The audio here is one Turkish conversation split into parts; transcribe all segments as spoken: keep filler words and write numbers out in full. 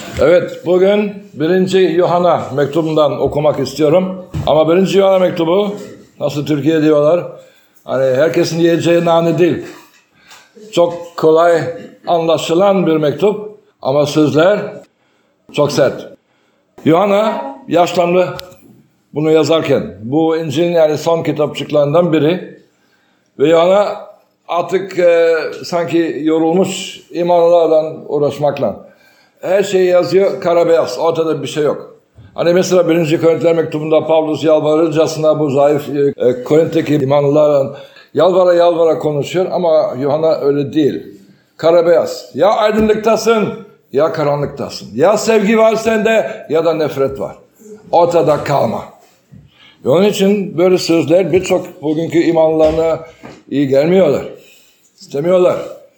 Evet, bugün birinci Yuhanna mektubundan okumak istiyorum. Ama birinci Yuhanna mektubu, nasıl Türkiye diyorlar, hani herkesin yiyeceği nane değil. Çok kolay anlaşılan bir mektup ama sözler çok sert. Yuhanna yaşlandı bunu yazarken. Bu İncil'in yani son kitapçıklarından biri. Ve Yuhanna artık e, sanki yorulmuş imanlılardan uğraşmakla. Her şeyi yazıyor kara beyaz. Ortada bir şey yok. Hani mesela birinci Korintiler mektubunda Pavlus yalvarırcasına bu zayıf e, Korint'teki imanlılarla yalvara yalvara konuşuyor ama Yuhanna öyle değil. Kara beyaz. Ya aydınlıktasın ya karanlıktasın. Ya sevgi var sende ya da nefret var. Ortada kalma. Onun için böyle sözler birçok bugünkü imanlarına iyi gelmiyorlar. İstemiyorlar.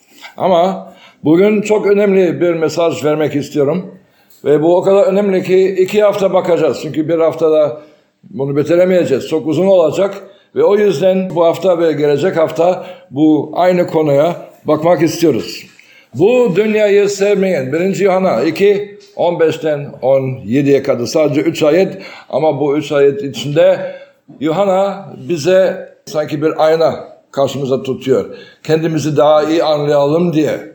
Ama bugün çok önemli bir mesaj vermek istiyorum. Ve bu o kadar önemli ki iki hafta bakacağız. Çünkü bir haftada bunu bitiremeyeceğiz. Çok uzun olacak. Ve o yüzden bu hafta ve gelecek hafta bu aynı konuya bakmak istiyoruz. Bu dünyayı sevmeyen birinci Yuhanna iki on beşten on yediye kadar sadece üç ayet ama bu üç ayet içinde Yuhanna bize sanki bir ayna karşımıza tutuyor. Kendimizi daha iyi anlayalım diye.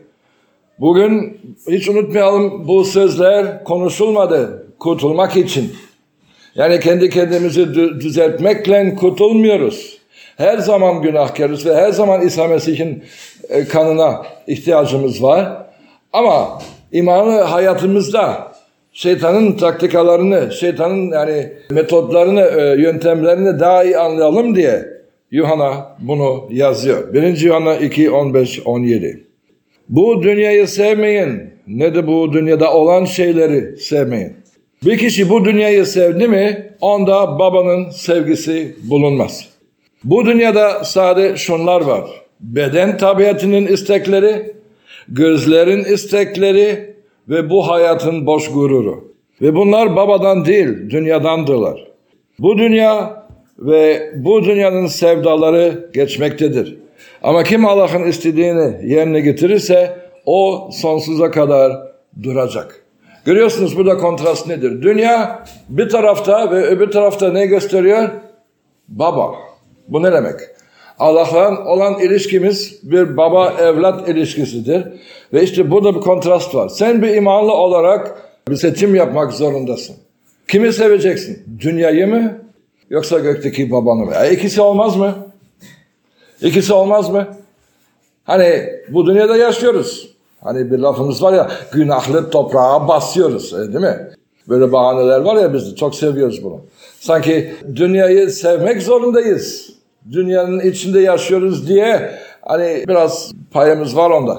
Bugün hiç unutmayalım bu sözler konuşulmadı kurtulmak için. Yani kendi kendimizi düzeltmekle kurtulmuyoruz. Her zaman günahkarız ve her zaman İsa Mesih'in kanına ihtiyacımız var. Ama imanı hayatımızda şeytanın taktikalarını, şeytanın yani metotlarını, yöntemlerini daha iyi anlayalım diye Yuhanna bunu yazıyor. birinci Yuhanna iki on beş on yedi. Bu dünyayı sevmeyin, ne de bu dünyada olan şeyleri sevmeyin. Bir kişi bu dünyayı sevdi mi, onda babanın sevgisi bulunmaz. Bu dünyada sadece şunlar var. Beden tabiatının istekleri, gözlerin istekleri ve bu hayatın boş gururu. Ve bunlar babadan değil, dünyadandırlar. Bu dünya ve bu dünyanın sevdaları geçmektedir. Ama kim Allah'ın istediğini yerine getirirse o sonsuza kadar duracak. Görüyorsunuz burada kontrast nedir? Dünya bir tarafta ve öbür tarafta ne gösteriyor? Baba. Bu ne demek? Allah'la olan ilişkimiz bir baba evlat ilişkisidir. Ve işte burada bir kontrast var. Sen bir imanlı olarak bir seçim yapmak zorundasın. Kimi seveceksin? Dünyayı mı? Yoksa gökteki babanı mı? E, ikisi olmaz mı? İkisi olmaz mı? Hani bu dünyada yaşıyoruz. Hani bir lafımız var ya, günahlı toprağa basıyoruz, değil mi? Böyle bahaneler var ya, biz de çok seviyoruz bunu. Sanki dünyayı sevmek zorundayız. Dünyanın içinde yaşıyoruz diye hani biraz payımız var onda.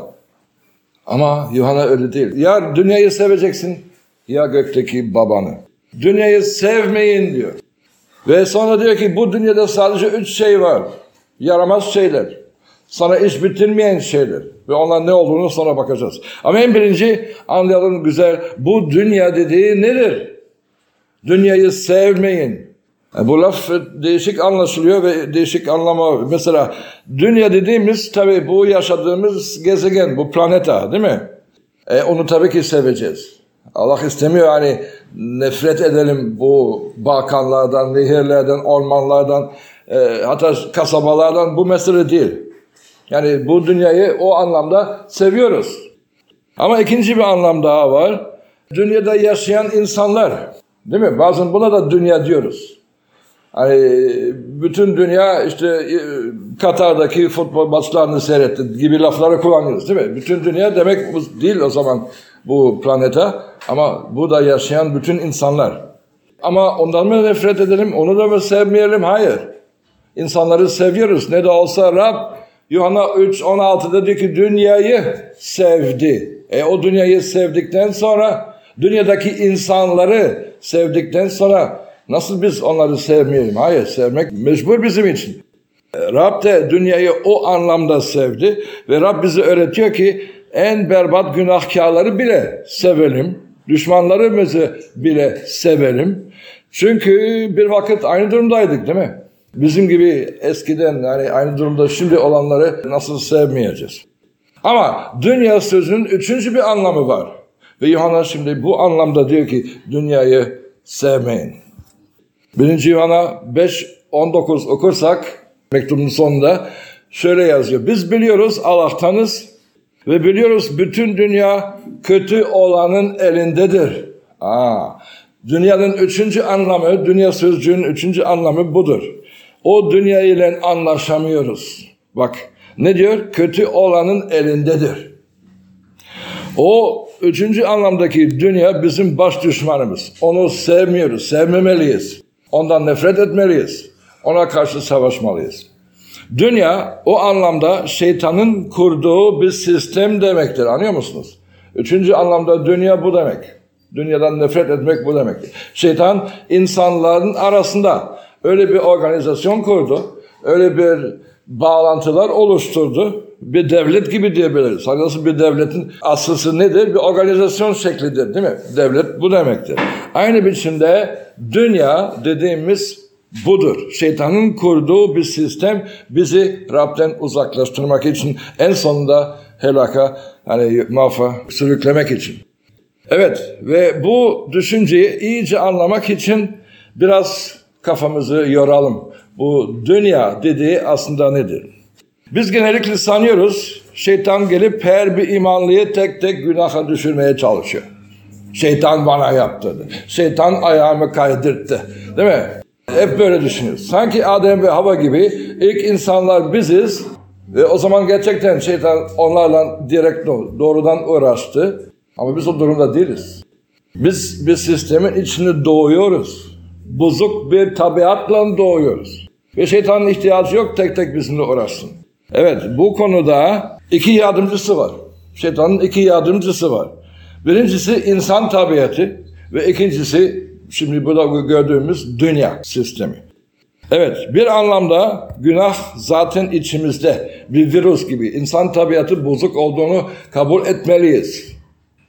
Ama Yuhanna öyle değil. Ya dünyayı seveceksin ya gökteki babanı. Dünyayı sevmeyin diyor. Ve sonra diyor ki bu dünyada sadece üç şey var. Yaramaz şeyler. Sana iş bitirmeyen şeyler. Ve onlar ne olduğunu sonra bakacağız. Ama en birinci anlayalım güzel. Bu dünya dediği nedir? Dünyayı sevmeyin. Yani bu laf değişik anlaşılıyor ve değişik anlama. Mesela dünya dediğimiz tabii bu yaşadığımız gezegen, bu planeta değil mi? E, onu tabii ki seveceğiz. Allah istemiyor hani nefret edelim bu bakanlardan, nehirlerden, ormanlardan, e, hatta kasabalardan, bu mesele değil. Yani bu dünyayı o anlamda seviyoruz. Ama ikinci bir anlam daha var. Dünyada yaşayan insanlar, değil mi? Bazen buna da dünya diyoruz. Hani bütün dünya işte Katar'daki futbol maçlarını seyretti gibi lafları kullanıyoruz, değil mi? Bütün dünya demek bu değil o zaman bu planeta, ama burada yaşayan bütün insanlar. Ama ondan mı nefret edelim, onu da mı sevmeyelim? Hayır. İnsanları seviyoruz. Ne de olsa Rab Yuhanna üç on altıda diyor ki dünyayı sevdi. E o dünyayı sevdikten sonra, dünyadaki insanları sevdikten sonra nasıl biz onları sevmeyelim? Hayır, sevmek mecbur bizim için. Rab de dünyayı o anlamda sevdi ve Rab bize öğretiyor ki en berbat günahkarları bile sevelim. Düşmanlarımızı bile sevelim. Çünkü bir vakit aynı durumdaydık, değil mi? Bizim gibi eskiden yani aynı durumda şimdi olanları nasıl sevmeyeceğiz? Ama dünya sözünün üçüncü bir anlamı var. Ve Yuhanna şimdi bu anlamda diyor ki dünyayı sevmeyin. birinci Yuhanna beş on dokuz okursak mektubun sonunda şöyle yazıyor. Biz biliyoruz Allah'tanız ve biliyoruz bütün dünya kötü olanın elindedir. Aa, dünyanın üçüncü anlamı, dünya sözcüğünün üçüncü anlamı budur. O dünya ile anlaşamıyoruz. Bak ne diyor? Kötü olanın elindedir. O üçüncü anlamdaki dünya bizim baş düşmanımız. Onu sevmiyoruz, sevmemeliyiz. Ondan nefret etmeliyiz. Ona karşı savaşmalıyız. Dünya o anlamda şeytanın kurduğu bir sistem demektir. Anlıyor musunuz? Üçüncü anlamda dünya bu demek. Dünyadan nefret etmek bu demektir. Şeytan insanların arasında öyle bir organizasyon kurdu. Öyle bir bağlantılar oluşturdu. Bir devlet gibi diyebiliriz. Hani nasıl bir devletin aslısı nedir? Bir organizasyon şeklidir değil mi? Devlet bu demektir. Aynı biçimde dünya dediğimiz budur. Şeytanın kurduğu bir sistem bizi Rab'den uzaklaştırmak için, en sonunda helaka, hani mahva sürüklemek için. Evet, ve bu düşünceyi iyice anlamak için biraz kafamızı yoralım. Bu dünya dediği aslında nedir? Biz genellikle sanıyoruz, şeytan gelip her bir imanlıyı tek tek günaha düşürmeye çalışıyor. Şeytan bana yaptı. Şeytan ayağımı kaydırttı. Değil mi? Hep böyle düşünüyoruz. Sanki Adem ve Hava gibi ilk insanlar biziz ve o zaman gerçekten şeytan onlarla direkt doğrudan uğraştı. Ama biz o durumda değiliz. Biz bir sistemin içinde doğuyoruz. Bozuk bir tabiatla doğuyoruz. Ve şeytanın ihtiyacı yok tek tek bizimle uğraşsın. Evet, bu konuda iki yardımcısı var. Şeytanın iki yardımcısı var. Birincisi insan tabiatı ve ikincisi şimdi burada gördüğümüz dünya sistemi. Evet, bir anlamda günah zaten içimizde bir virüs gibi. İnsan tabiatı bozuk olduğunu kabul etmeliyiz.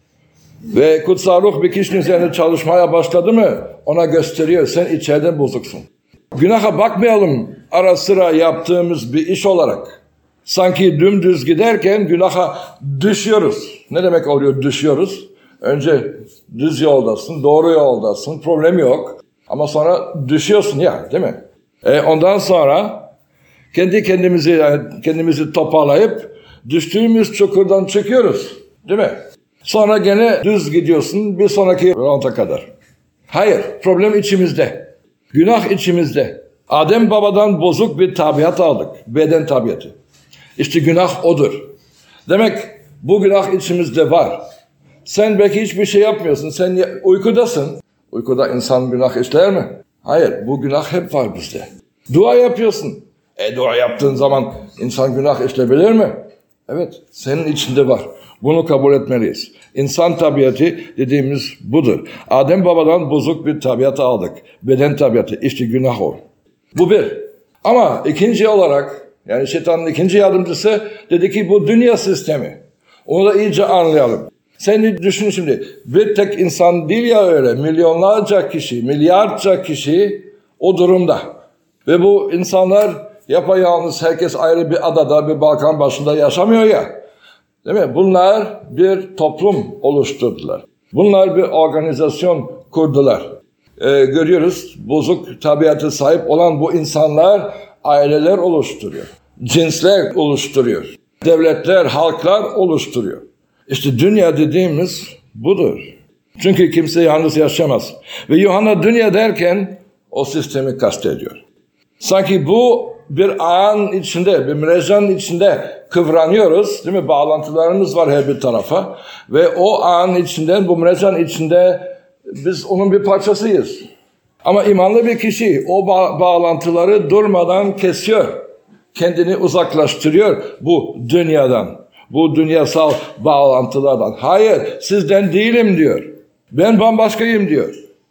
Ve kutsal ruh bir kişinin üzerine çalışmaya başladı mı ona gösteriyor, sen içeriden bozuksun. Günaha bakmayalım ara sıra yaptığımız bir iş olarak. Sanki dümdüz giderken günaha düşüyoruz. Ne demek oluyor düşüyoruz? Önce düz yoldasın, doğru yoldasın, problem yok. Ama sonra düşüyorsun ya, değil mi? E ondan sonra kendi kendimizi yani kendimizi toparlayıp düştüğümüz çukurdan çıkıyoruz, değil mi? Sonra gene düz gidiyorsun bir sonraki ronda kadar. Hayır, problem içimizde. Günah içimizde. Adem babadan bozuk bir tabiat aldık. Beden tabiatı. İşte günah odur. Demek bu günah içimizde var. Sen belki hiçbir şey yapmıyorsun. Sen uykudasın. Uykuda insan günah işler mi? Hayır, bu günah hep var bizde. Dua yapıyorsun. E dua yaptığın zaman insan günah işleyebilir mi? Evet, senin içinde var. Bunu kabul etmeliyiz. İnsan tabiatı dediğimiz budur. Adem babadan bozuk bir tabiat aldık. Beden tabiatı. İşte günah o. Bu bir. Ama ikinci olarak, yani şeytanın ikinci yardımcısı dedi ki bu dünya sistemi. Onu da iyice anlayalım. Sen düşün şimdi. Bir tek insan değil ya öyle. Milyonlarca kişi, milyarca kişi o durumda. Ve bu insanlar yapayalnız, herkes ayrı bir adada, bir Balkan başında yaşamıyor ya. Değil mi? Bunlar bir toplum oluşturdular. Bunlar bir organizasyon kurdular. Ee, görüyoruz, bozuk tabiatı sahip olan bu insanlar aileler oluşturuyor. Cinsler oluşturuyor. Devletler, halklar oluşturuyor. İşte dünya dediğimiz budur. Çünkü kimse yalnız yaşamaz. Ve Yuhanna dünya derken o sistemi kastediyor. Sanki bu bir ağın içinde, bir mrejanın içinde kıvranıyoruz, değil mi? Bağlantılarımız var her bir tarafa. Ve o ağın içinden, bu mrejanın içinde biz onun bir parçasıyız. Ama imanlı bir kişi o ba- bağlantıları durmadan kesiyor. Kendini uzaklaştırıyor bu dünyadan, bu dünyasal bağlantılardan. Hayır, sizden değilim diyor. Ben bambaşkayım diyor.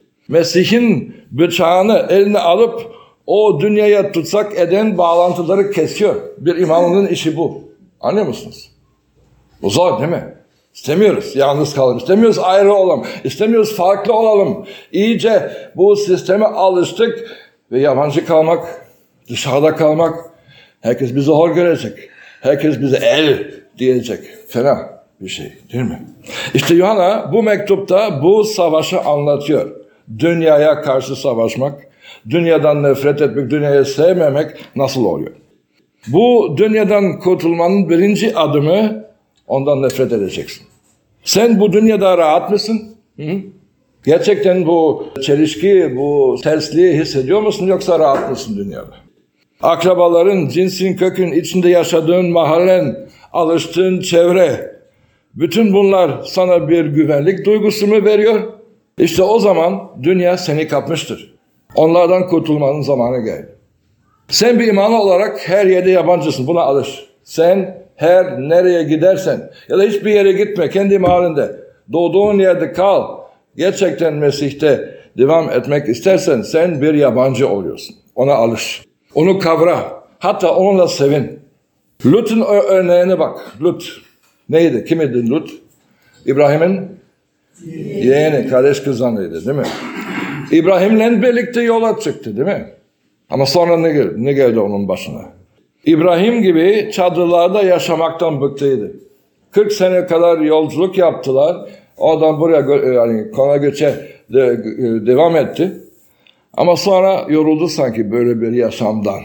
Mesih'in bıçağını eline alıp o dünyaya tutsak eden bağlantıları kesiyor. Bir imanlının işi bu. Anlıyor musunuz? Bu zor değil mi? İstemiyoruz yalnız kalalım. İstemiyoruz ayrı olalım. İstemiyoruz farklı olalım. İyice bu sisteme alıştık ve yabancı kalmak, dışarıda kalmak, herkes bizi hor görecek. Herkes bize el diyecek. Fena. bir şey değil mi? İşte Yuhanna bu mektupta bu savaşı anlatıyor. Dünyaya karşı savaşmak, dünyadan nefret etmek, dünyayı sevmemek nasıl oluyor? Bu dünyadan kurtulmanın birinci adımı, ondan nefret edeceksin. Sen bu dünyada rahat mısın? Hı? Gerçekten bu çelişki, bu tersliği hissediyor musun, yoksa rahat mısın dünyada? Akrabaların, cinsin, kökün, içinde yaşadığın mahallen, alıştığın çevre, bütün bunlar sana bir güvenlik duygusu mu veriyor? İşte o zaman dünya seni kapmıştır. Onlardan kurtulmanın zamanı geldi. Sen bir imanlı olarak her yerde yabancısın. Buna alış. Sen her nereye gidersen ya da hiçbir yere gitme. Kendi mahallinde, doğduğun yerde kal. Gerçekten Mesih'te devam etmek istersen sen bir yabancı oluyorsun. Ona alış. Onu kavra. Hatta onunla sevin. Lut'un örneğine bak. Lut. Neydi? Kimdi Lut? İbrahim'in yeğeni, kardeş kızlarıydı değil mi? İbrahim'le birlikte yola çıktı değil mi? Ama sonra ne geldi, ne geldi onun başına? İbrahim gibi çadırlarda yaşamaktan bıktıydı. kırk sene kadar yolculuk yaptılar. Oradan buraya yani kona göçe de, devam etti. Ama sonra yoruldu sanki böyle bir yaşamdan.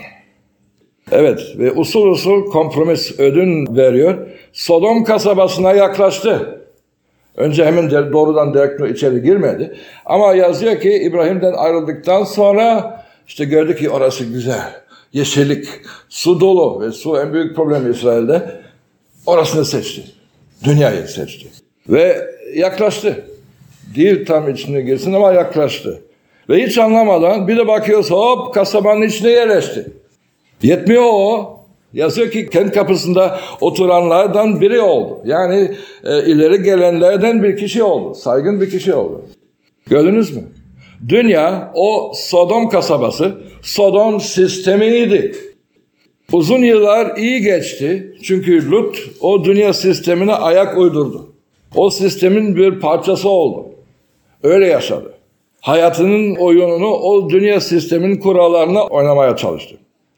Evet ve usul usul kompromis ödün veriyor. Sodom kasabasına yaklaştı. Önce hemen de, doğrudan direkt içeri girmedi. Ama yazıyor ki İbrahim'den ayrıldıktan sonra işte gördü ki orası güzel. Yeşillik, su dolu ve su en büyük problem İsrail'de. Orasını seçti. Dünyayı seçti. Ve yaklaştı. Değil tam içine girsin ama yaklaştı. Ve hiç anlamadan bir de bakıyoruz hop kasabanın içine yerleşti. Yetmiyor o. Yazıyor ki kent kapısında oturanlardan biri oldu. Yani e, ileri gelenlerden bir kişi oldu. Saygın bir kişi oldu. Gördünüz mü? Dünya o Sodom kasabası, Sodom sistemiydi. Uzun yıllar iyi geçti. Çünkü Lut o dünya sistemine ayak uydurdu. O sistemin bir parçası oldu. Öyle yaşadı. Hayatının oyununu o dünya sistemin kurallarına oynamaya çalıştı.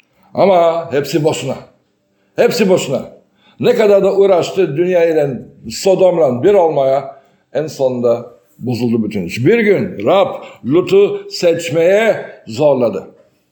Ama hepsi boşuna. Hepsi boşuna. Ne kadar da uğraştı dünya ile Sodom'la bir olmaya, en sonunda bozuldu bütün iş. Bir gün Rab Lut'u seçmeye zorladı.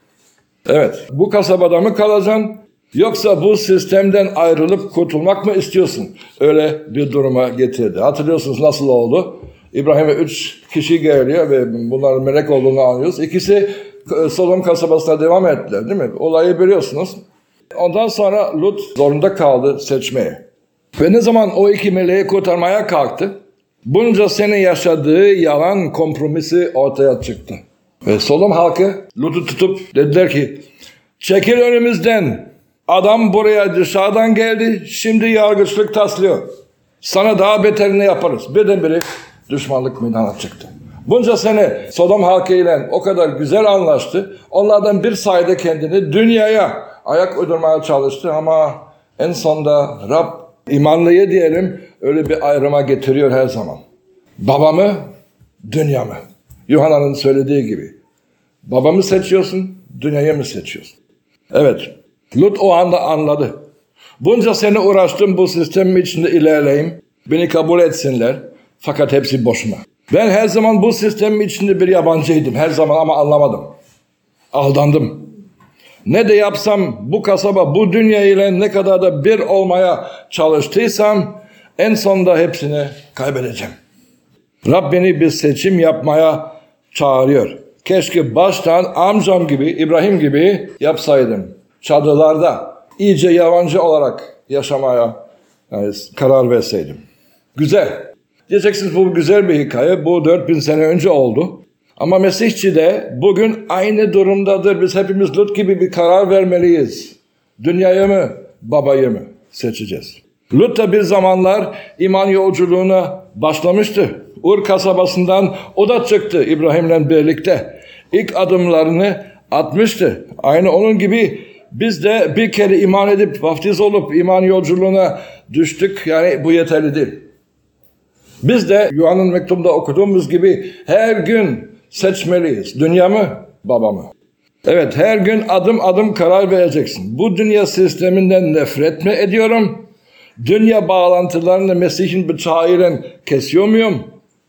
Evet, bu kasabada mı kalacaksın yoksa bu sistemden ayrılıp kurtulmak mı istiyorsun? Öyle bir duruma getirdi. Hatırlıyorsunuz nasıl oldu? İbrahim'e üç kişi geliyor ve bunların melek olduğunu anlıyoruz. İkisi Sodom kasabasına devam ettiler değil mi? Olayı biliyorsunuz. Ondan sonra Lut zorunda kaldı seçmeye. Ve ne zaman o iki meleği kurtarmaya kalktı, bunca sene yaşadığı yalan kompromisi ortaya çıktı. Ve Sodom halkı Lut'u tutup dediler ki, çekil önümüzden, adam buraya dışarıdan geldi, şimdi yargıçlık taslıyor. Sana daha beterini yaparız. Birdenbire düşmanlık meydana çıktı. Bunca sene Sodom halkı ile o kadar güzel anlaştı. Onlardan bir sayede kendini dünyaya ayak uydurmaya çalıştı ama en sonunda Rab imanlıyı diyelim öyle bir ayrıma getiriyor her zaman. Baba mı, dünya mı? Yuhanna'nın söylediği gibi. Babamı seçiyorsun, dünyayı mı seçiyorsun? Evet, Lut o anda anladı. Bunca sene uğraştım bu sistemin içinde ilerleyeyim. Beni kabul etsinler. Fakat hepsi boşuna. Ben her zaman bu sistemin içinde bir yabancıydım. Her zaman ama anlamadım. Aldandım. Ne de yapsam bu kasaba, bu dünya ile ne kadar da bir olmaya çalıştıysam en sonunda hepsini kaybedeceğim. Rab beni bir seçim yapmaya çağırıyor. Keşke baştan amcam gibi, İbrahim gibi yapsaydım. Çadırlarda iyice yabancı olarak yaşamaya yani karar verseydim. Güzel. Diyeceksiniz bu güzel bir hikaye. Bu dört bin sene önce oldu. Ama Mesihçi de bugün aynı durumdadır. Biz hepimiz Lut gibi bir karar vermeliyiz. Dünyayı mı, babayı mı seçeceğiz? Lut da bir zamanlar iman yolculuğuna başlamıştı. Ur kasabasından o da çıktı İbrahim'le birlikte. İlk adımlarını atmıştı. Aynı onun gibi biz de bir kere iman edip vaftiz olup iman yolculuğuna düştük. Yani bu yeterli değil. Biz de Yuhanna'nın mektubunda okuduğumuz gibi her gün seçmeliyiz. Dünya mı, baba mı? Evet, her gün adım adım karar vereceksin. Bu dünya sisteminden nefret mi ediyorum? Dünya bağlantılarını Mesih'in bıçağıyla kesiyor muyum?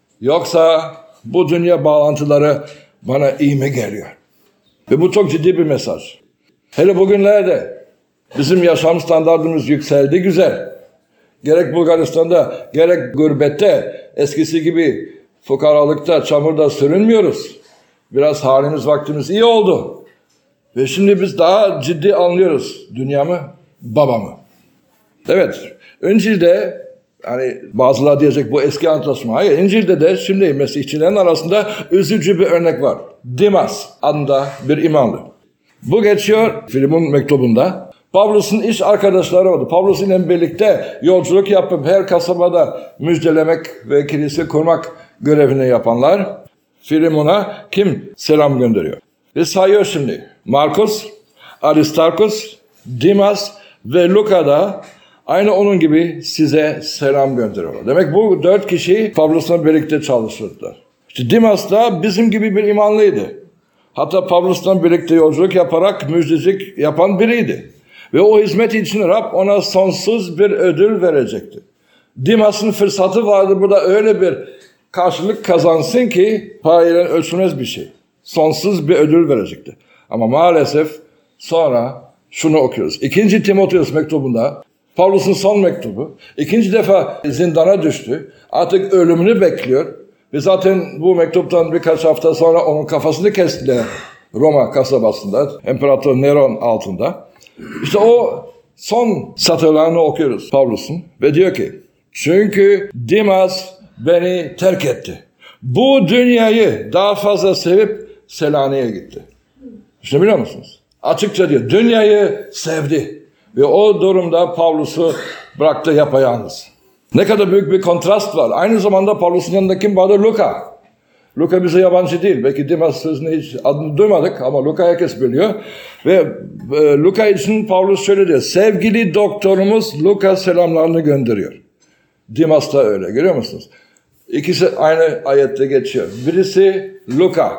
Yoksa bu dünya bağlantıları bana iyi mi geliyor? Ve bu çok ciddi bir mesaj. Hele bugünlerde bizim yaşam standartımız yükseldi güzel. Gerek Bulgaristan'da gerek gurbette eskisi gibi fukaralıkta, çamurda sürünmüyoruz. Biraz halimiz vaktimiz iyi oldu. Ve şimdi biz daha ciddi anlıyoruz. Dünya mı? Baba mı? Evet. İncil'de hani bazıları diyecek bu eski antlaşma. Hayır. İncil'de de şimdi Mesihçilerin arasında üzücü bir örnek var. Dimas adında bir imanlı. Bu geçiyor Filemon mektubunda. Pavlus'un iş arkadaşları oldu. Pavlus'un birlikte yolculuk yapıp her kasabada müjdelemek ve kilise kurmak görevini yapanlar Filemon'a kim selam gönderiyor? Ve sayıyor şimdi. Markus, Aristarkus, Dimas ve Luka da aynı onun gibi size selam gönderiyorlar. Demek bu dört kişi Pavlus'la birlikte çalışırdılar. İşte Dimas da bizim gibi bir imanlıydı. Hatta Pavlus'la birlikte yolculuk yaparak müjdecilik yapan biriydi. Ve o hizmet için Rab ona sonsuz bir ödül verecekti. Dimas'ın fırsatı vardı burada öyle bir karşılık kazansın ki parayla ölçülmez bir şey. Sonsuz bir ödül verecekti. Ama maalesef sonra şunu okuyoruz. İkinci Timoteus mektubunda Pavlus'un son mektubu. İkinci defa zindana düştü. Artık ölümünü bekliyor. Ve zaten bu mektuptan birkaç hafta sonra onun kafasını kestiler Roma kasabasında. İmparator Neron altında. İşte o son satırlarını okuyoruz Pavlus'un. Ve diyor ki çünkü Dimas beni terk etti. Bu dünyayı daha fazla sevip Selanik'e gitti. İşte biliyor musunuz? Açıkça diyor dünyayı sevdi. Ve o durumda Pavlus'u bıraktı yapayalnız. Ne kadar büyük bir kontrast var. Aynı zamanda Pavlus'un yanında kim vardı? Luka. Luka bize yabancı değil. Belki Dimas sözünü hiç adını duymadık ama Luka herkes biliyor. Ve e, Luka için Pavlus şöyle diyor. Sevgili doktorumuz Luka selamlarını gönderiyor. Dimas da öyle. Görüyor musunuz? İkisi aynı ayette geçiyor. Birisi Luka.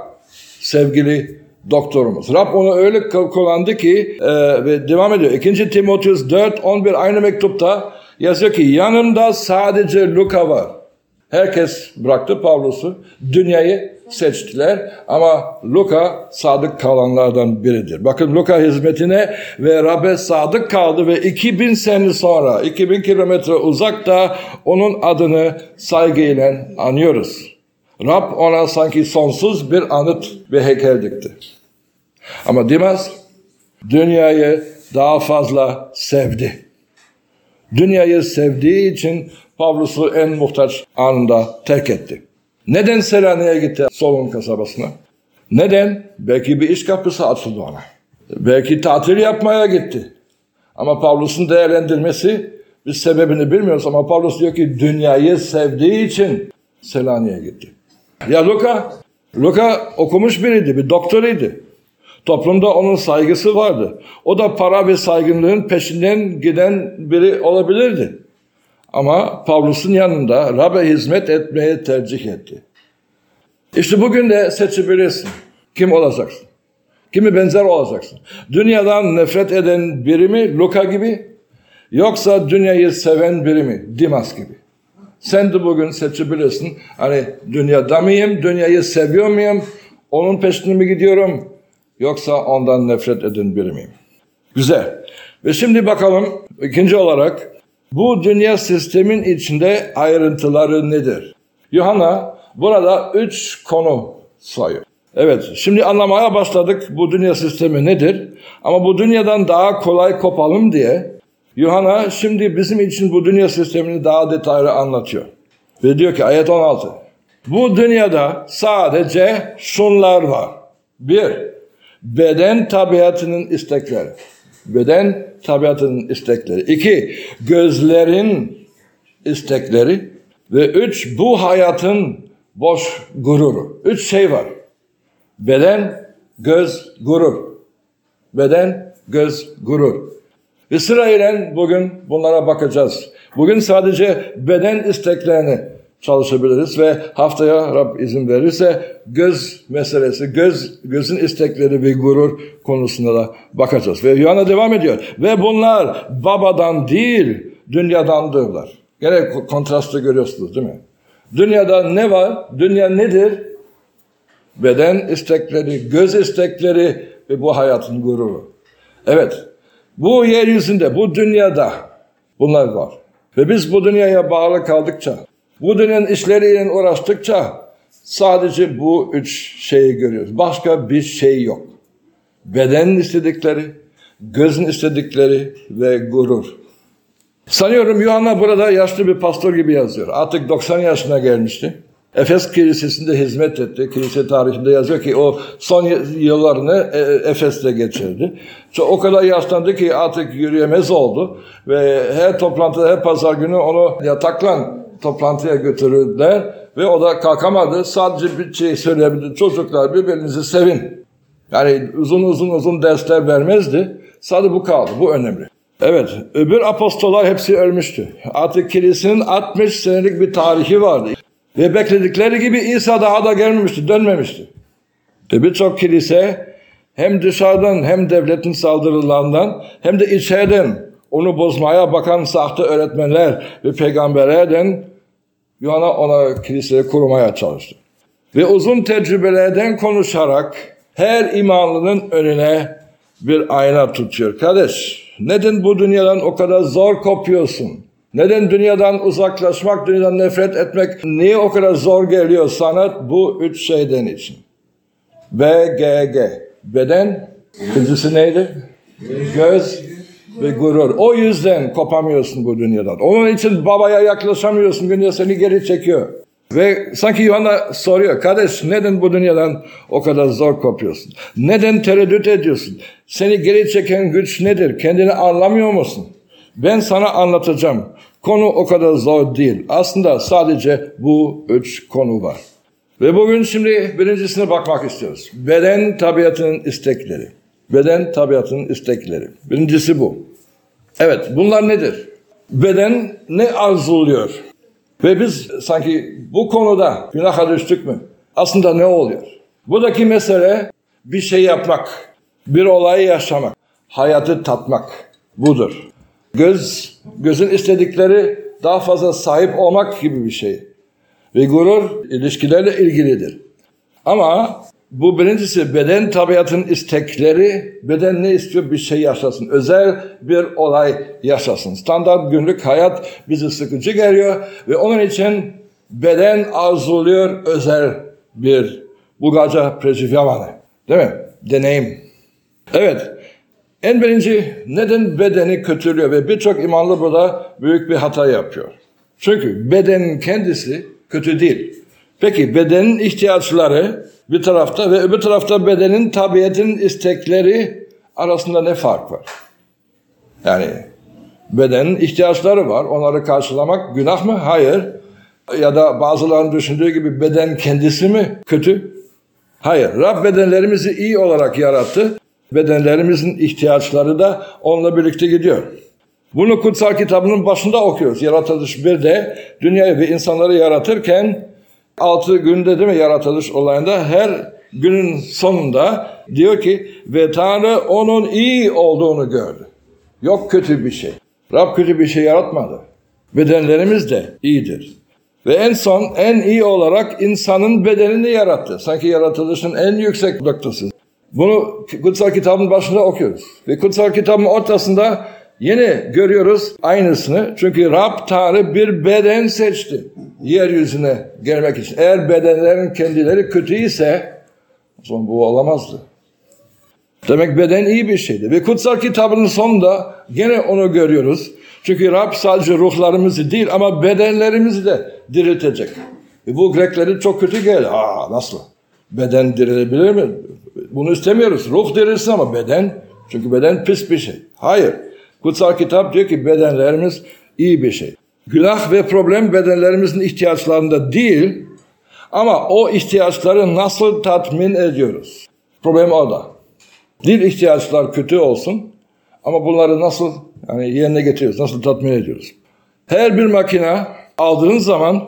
Sevgili doktorumuz. Rab onu öyle kullandı ki e, ve devam ediyor. İkinci Timoteus dört on bir aynı mektupta yazıyor ki yanımda sadece Luka var. Herkes bıraktı Pavlus'u. Dünyayı seçtiler ama Luka sadık kalanlardan biridir. Bakın Luka hizmetine ve Rab'be sadık kaldı ve iki bin sene sonra iki bin kilometre uzakta onun adını saygıyla anıyoruz. Rab ona sanki sonsuz bir anıt ve heykel dikti. Ama Dimas dünyayı daha fazla sevdi. Dünyayı sevdiği için Pavlus'u en muhtaç anında terk etti. Neden Selanik'e gitti Solun kasabasına? Neden? Belki bir iş kapısı açıldı ona. Belki tatil yapmaya gitti. Ama Pavlus'un değerlendirmesi biz sebebini bilmiyoruz ama Pavlus diyor ki dünyayı sevdiği için Selanik'e gitti. Ya Luka, Luka okumuş biriydi, bir doktoruydu. Toplumda onun saygısı vardı. O da para ve saygınlığın peşinden giden biri olabilirdi. Ama Pavlus'un yanında Rab'be hizmet etmeyi tercih etti. İşte bugün de seçebilirsin. Kim olacaksın? Kimi benzer olacaksın? Dünyadan nefret eden biri mi Luka gibi? Yoksa dünyayı seven biri mi Dimas gibi? Sen de bugün seçebilirsin. Hani dünyada mıyım? Dünyayı seviyor muyum? Onun peşine mi gidiyorum? Yoksa ondan nefret eden biri miyim? Güzel. Ve şimdi bakalım ikinci olarak bu dünya sistemin içinde ayrıntıları nedir? Yuhanna burada üç konu sayıyor. Evet, şimdi anlamaya başladık bu dünya sistemi nedir? Ama bu dünyadan daha kolay kopalım diye Yuhanna şimdi bizim için bu dünya sistemini daha detaylı anlatıyor. Ve diyor ki ayet on altı. Bu dünyada sadece şunlar var. Bir, beden tabiatının istekleri. Beden tabiatının istekleri. İki, gözlerin istekleri. Ve üç, bu hayatın boş gururu. Üç şey var. Beden, göz, gurur. Beden, göz, gurur. Ve sırayla bugün bunlara bakacağız. Bugün sadece beden isteklerini çalışabiliriz ve haftaya Rab izin verirse göz meselesi, göz gözün istekleri ve gurur konusunda da bakacağız. Ve Yuhanna devam ediyor. Ve bunlar babadan değil, dünyadandırlar. Gene kontrastı görüyorsunuz değil mi? Dünyada ne var? Dünya nedir? Beden istekleri, göz istekleri ve bu hayatın gururu. Evet, bu yeryüzünde, bu dünyada bunlar var. Ve biz bu dünyaya bağlı kaldıkça, bu dünyanın işleriyle uğraştıkça sadece bu üç şeyi görüyoruz. Başka bir şey yok. Bedenin istedikleri, gözün istedikleri ve gurur. Sanıyorum Yuhanna burada yaşlı bir pastor gibi yazıyor. Artık doksan yaşına gelmişti. Efes Kilisesi'nde hizmet etti. Kilise tarihinde yazıyor ki o son yıllarını Efes'te geçirdi. O kadar yaşlandı ki artık yürüyemez oldu. Ve her toplantıda, her pazar günü onu yatakla toplantıya götürürdüler. Ve o da kalkamadı. Sadece bir şey söyleyebildi. Çocuklar birbirinizi sevin. Yani uzun uzun uzun dersler vermezdi. Sadece bu kaldı. Bu önemli. Evet, öbür apostollar hepsi ölmüştü. Artık kilisenin altmış senelik bir tarihi vardı. Ve bekledikleri gibi İsa daha da gelmemişti, dönmemişti. Ve birçok kilise hem dışarıdan hem devletin saldırılarından hem de içeriden onu bozmaya bakan sahte öğretmenler ve peygamberlerden Yuhanna ona kiliseyi kurmaya çalıştı. Ve uzun tecrübelerden konuşarak her imanlının önüne bir ayna tutuyor. Kardeş, neden bu dünyadan o kadar zor kopuyorsun? Neden dünyadan uzaklaşmak, dünyadan nefret etmek niye o kadar zor geliyor sana? Bu üç şeyden için. B, G, G. Beden, ikincisi neydi? Göz ve gurur. O yüzden kopamıyorsun bu dünyadan. Onun için babaya yaklaşamıyorsun. Dünya seni geri çekiyor. Ve sanki Yuhanna soruyor. Kardeş neden bu dünyadan o kadar zor kopuyorsun? Neden tereddüt ediyorsun? Seni geri çeken güç nedir? Kendini anlamıyor musun? Ben sana anlatacağım. Konu o kadar zor değil. Aslında sadece bu üç konu var. Ve bugün şimdi birincisine bakmak istiyoruz. Beden tabiatının istekleri. Beden tabiatının istekleri. Birincisi bu. Evet, bunlar nedir? Beden ne arzuluyor? Ve biz sanki bu konuda günaha düştük mü? Aslında ne oluyor? Buradaki mesele bir şey yapmak, bir olayı yaşamak, hayatı tatmak. Budur. Göz, gözün istedikleri daha fazla sahip olmak gibi bir şey. Ve gurur ilişkilerle ilgilidir. Ama bu birincisi beden tabiatının istekleri, beden ne istiyor? Bir şey yaşasın. Özel bir olay yaşasın. Standart günlük hayat bizi sıkıcı geliyor ve onun için beden arzuluyor özel bir Bulgarca preživljavanje. Değil mi? Deneyim. Evet. En birinci neden bedeni kötülüyor ve birçok imanlı burada büyük bir hata yapıyor. Çünkü bedenin kendisi kötü değil. Peki bedenin ihtiyaçları bir tarafta ve öbür tarafta bedenin tabiatının istekleri arasında ne fark var? Yani bedenin ihtiyaçları var. Onları karşılamak günah mı? Hayır. Ya da bazılarının düşündüğü gibi beden kendisi mi kötü? Hayır. Rab bedenlerimizi iyi olarak yarattı. Bedenlerimizin ihtiyaçları da onunla birlikte gidiyor. Bunu kutsal kitabının başında okuyoruz. Yaratılış birde dünyayı ve insanları yaratırken altı günde değil mi yaratılış olayında her günün sonunda diyor ki ve Tanrı onun iyi olduğunu gördü. Yok kötü bir şey. Rab kötü bir şey yaratmadı. Bedenlerimiz de iyidir. Ve en son en iyi olarak insanın bedenini yarattı. Sanki yaratılışın en yüksek noktası. Bunu kutsal kitabın başında okuyoruz. Ve kutsal kitabın ortasında yine görüyoruz aynısını. Çünkü Rab Tanrı bir beden seçti yeryüzüne gelmek için. Eğer bedenlerin kendileri kötüyse o zaman bu olamazdı. Demek beden iyi bir şeydi. Ve kutsal kitabın sonunda gene onu görüyoruz. Çünkü Rab sadece ruhlarımızı değil ama bedenlerimizi de diriltecek. Ve bu Grekleri çok kötü geldi. Aa nasıl? Beden dirilebilir mi? Bunu istemiyoruz. Ruh dirilsin ama beden, çünkü beden pis bir şey. Hayır. Kutsal kitap diyor ki bedenlerimiz iyi bir şey. Günah ve problem bedenlerimizin ihtiyaçlarında değil ama o ihtiyaçları nasıl tatmin ediyoruz? Problem orada. Dil ihtiyaçlar kötü olsun ama bunları nasıl yani yerine getiriyoruz, nasıl tatmin ediyoruz? Her bir makine aldığın zaman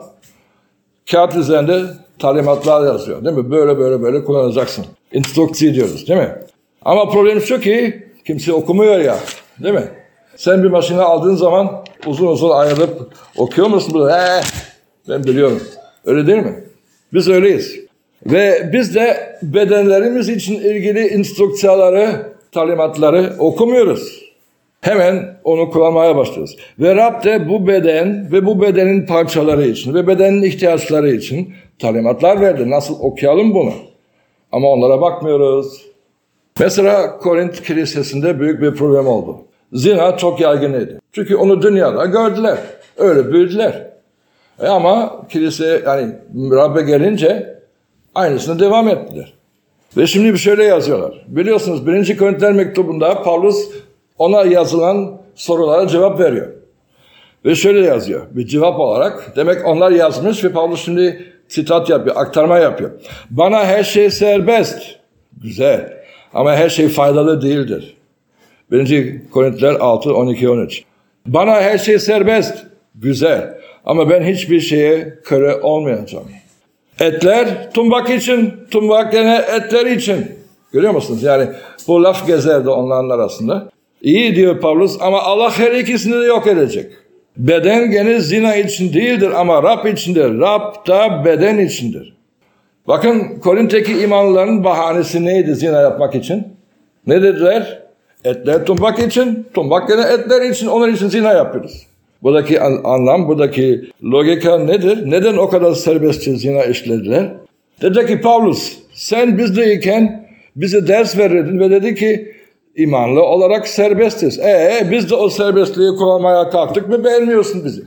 kağıt üzerinde talimatlar yazıyor değil mi? Böyle böyle böyle kullanacaksın. Instruksiyon diyoruz değil mi? Ama problem şu ki kimse okumuyor ya değil mi? Sen bir makine aldığın zaman uzun uzun ayırıp okuyor musun bunu? Ee, ben biliyorum. Öyle değil mi? Biz öyleyiz. Ve biz de bedenlerimiz için ilgili instruksiyaları, talimatları okumuyoruz. Hemen onu kullanmaya başlıyoruz. Ve Rab de bu beden ve bu bedenin parçaları için ve bedenin ihtiyaçları için talimatlar verdi. Nasıl okuyalım bunu? Ama onlara bakmıyoruz. Mesela Korint kilisesinde büyük bir problem oldu. Zina çok yaygınıydı. Çünkü onu dünyada gördüler. Öyle büyüdüler. E ama kilise yani Rab'be gelince aynısını devam ettiler. Ve şimdi bir şöyle yazıyorlar. Biliyorsunuz birinci Korintiler mektubunda Pavlus ona yazılan sorulara cevap veriyor. Ve şöyle yazıyor. Bir cevap olarak. Demek onlar yazmış ve Pavlus şimdi sitat yapıyor, aktarma yapıyor. Bana her şey serbest. Güzel. Ama her şey faydalı değildir. birinci Korintiler altı, on iki, on üç. Bana her şey serbest. Güzel. Ama ben hiçbir şeye köle olmayacağım. Etler tumbak için, tumbak gene etler için. Görüyor musunuz? Yani bu laf gezerdi onların arasında. İyi diyor Pavlus ama Allah her ikisini de yok edecek. Beden gene zina için değildir ama Rab içindir. Rab da beden içindir. Bakın Korint'teki imanlıların bahanesi neydi zina yapmak için? Ne dediler? Etler tumbak için, tumbak gene etler için, onun için zina yapıyoruz. Buradaki anlam, buradaki logika nedir? Neden o kadar serbestçe zina işlediler? Dedi ki Pavlus, sen bizdeyken bize ders verirdin ve dedi ki imanlı olarak serbestiz. Ee biz de o serbestliği kullanmaya kalktık mı beğenmiyorsun bizi.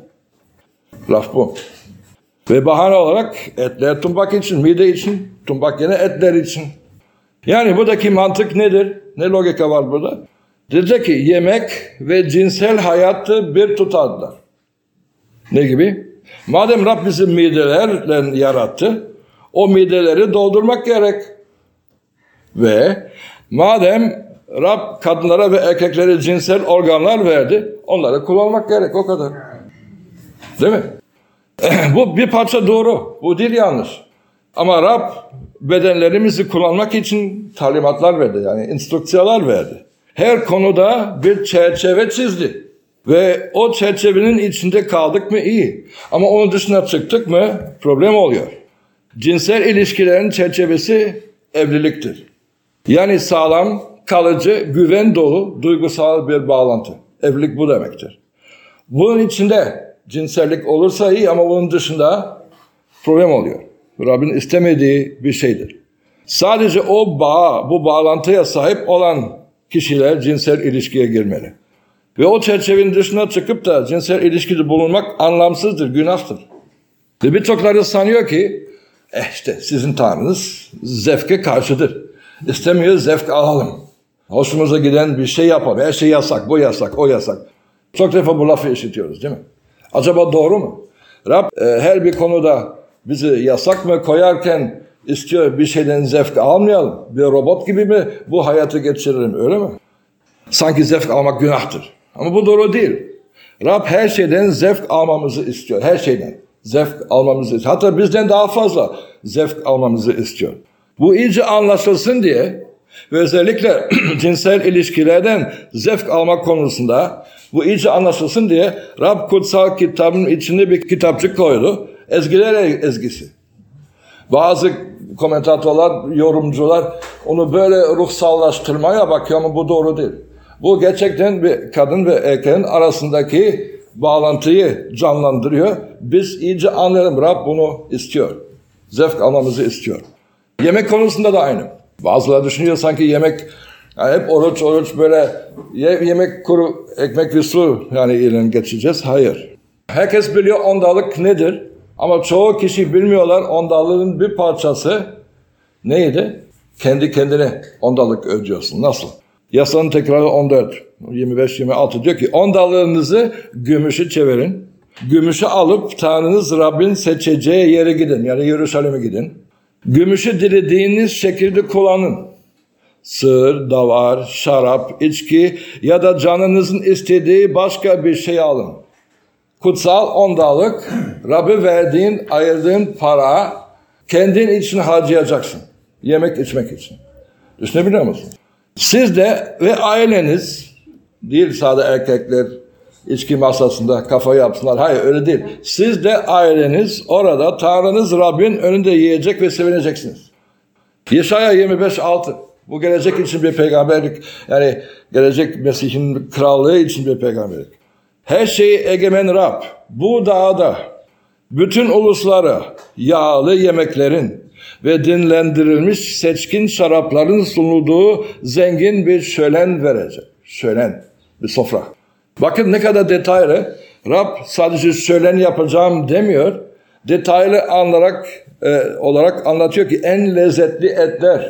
Laf bu. Ve bahane olarak etler tumbak için, mide için, tumbak yine etler için. Yani buradaki mantık nedir? Ne logika var burada? Dedi ki yemek ve cinsel hayatı bir tutardılar. Ne gibi? Madem Rab bizi midelerle yarattı, o mideleri doldurmak gerek. Ve madem Rab kadınlara ve erkeklere cinsel organlar verdi, onları kullanmak gerek, o kadar. Değil mi? Bu bir parça doğru, bu değil yanlış. Ama Rab bedenlerimizi kullanmak için talimatlar verdi, yani instruksiyalar verdi. Her konuda bir çerçeve çizdi. Ve o çerçevenin içinde kaldık mı iyi. Ama onun dışına çıktık mı problem oluyor. Cinsel ilişkilerin çerçevesi evliliktir. Yani sağlam, kalıcı, güven dolu, duygusal bir bağlantı. Evlilik bu demektir. Bunun içinde cinsellik olursa iyi ama bunun dışında problem oluyor. Rabbin istemediği bir şeydir. Sadece o bağ, bu bağlantıya sahip olan kişiler cinsel ilişkiye girmeli. Ve o çerçevenin dışına çıkıp da cinsel ilişkide bulunmak anlamsızdır, günahtır. Ve birçokları sanıyor ki, eh işte sizin tanrınız zevke karşıdır. İstemiyor zevk alalım. Hoşumuza giden bir şey yapalım. Her şey yasak, bu yasak, o yasak. Çok defa bu lafı işitiyoruz değil mi? Acaba doğru mu? Rab e, her bir konuda bizi yasak mı koyarken istiyor bir şeyden zevk almayalım. Bir robot gibi mi bu hayatı geçirelim öyle mi? Sanki zevk almak günahtır. Ama bu doğru değil. Rab her şeyden zevk almamızı istiyor. Her şeyden zevk almamızı istiyor. Hatta bizden daha fazla zevk almamızı istiyor. Bu iyice anlaşılsın diye ve özellikle cinsel ilişkilerden zevk almak konusunda bu iyice anlaşılsın diye Rab kutsal kitabın içinde bir kitapçık koydu. Ezgiler ezgisi. Bazı komentatörler, yorumcular onu böyle ruhsallaştırmaya bakıyor ama bu doğru değil. Bu gerçekten bir kadın ve erkeğin arasındaki bağlantıyı canlandırıyor. Biz iyice anlayalım. Rab bunu istiyor. Zevk almamızı istiyor. Yemek konusunda da aynı. Bazıları düşünüyor sanki yemek yani hep oruç oruç böyle ye, yemek kuru ekmek ve su yani ile geçeceğiz. Hayır. Herkes biliyor ondalık nedir? Ama çoğu kişi bilmiyorlar ondalığın bir parçası neydi? Kendi kendine ondalık ödüyorsun. Nasıl? Yasanın tekrarı on dört, yirmi beş, yirmi altı diyor ki ondalığınızı gümüşe çevirin. Gümüşü alıp Tanrınız Rabbin seçeceği yere gidin. Yani Yeruşalim'e gidin. Gümüşü dilediğiniz şekilde kullanın. Sığır, davar, şarap, içki ya da canınızın istediği başka bir şey alın. Kutsal ondalık, Rabbi verdiğin, ayırdığın para kendin için harcayacaksın. Yemek içmek için. Düşünebiliyor musun? Siz de ve aileniz değil sadece erkekler içki masasında kafa yapsınlar. Hayır, öyle değil. Siz de aileniz orada Tanrınız Rabbin önünde yiyecek ve sevineceksiniz. Yeşaya yirmi beş altı. Bu gelecek için bir peygamberlik, yani gelecek Mesih'in krallığı için bir peygamberlik. Her şeyi egemen Rab bu dağda bütün uluslara yağlı yemeklerin ve dinlendirilmiş seçkin şarapların sunulduğu zengin bir şölen verecek. Şölen, bir sofra. Bakın ne kadar detaylı. Rab sadece şölen yapacağım demiyor. Detaylı anlarak, e, olarak anlatıyor ki en lezzetli etler,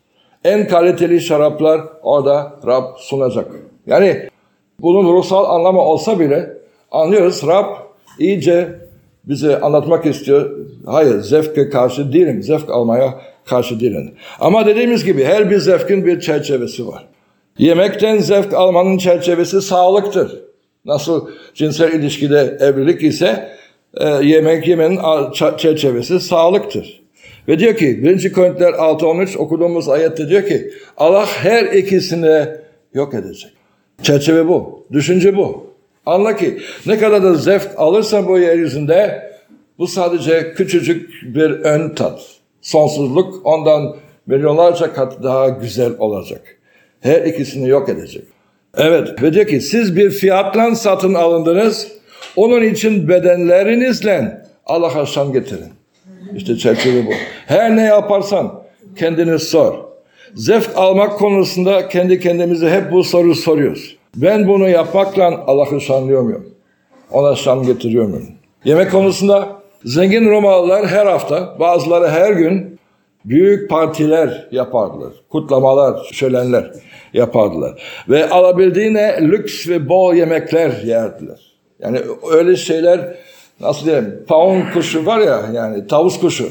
en kaliteli şaraplar orada Rab sunacak. Yani bunun ruhsal anlamı olsa bile anlıyoruz. Rab iyice bize anlatmak istiyor. Hayır, zevke karşı değilim. Zevk almaya karşı değilim. Ama dediğimiz gibi her bir zevkin bir çerçevesi var. Yemekten zevk almanın çerçevesi sağlıktır. Nasıl cinsel ilişkide evlilik ise e, yemek yemenin çerçevesi sağlıktır. Ve diyor ki birinci Korintiler altı on üç okuduğumuz ayette diyor ki Allah her ikisini yok edecek. Çerçeve bu. Düşünce bu. Anla ki ne kadar da zevk alırsan bu yeryüzünde bu sadece küçücük bir ön tat. Sonsuzluk ondan milyonlarca kat daha güzel olacak. Her ikisini yok edecek. Evet ve diyor ki siz bir fiyatla satın alındınız. Onun için bedenlerinizle Allah'a şan getirin. İşte çerçeve bu. Her ne yaparsan kendini sor. Zevk almak konusunda kendi kendimize hep bu soruyu soruyoruz. Ben bunu yapmakla Allah'ı şanlıyor muyum? Ona şan getiriyor muyum? Yemek konusunda zengin Romalılar her hafta, bazıları her gün büyük partiler yapardılar. Kutlamalar, şölenler yapardılar. Ve alabildiğine lüks ve bol yemekler yerdiler. Yani öyle şeyler, nasıl diyeyim, paun kuşu var ya, yani tavus kuşu.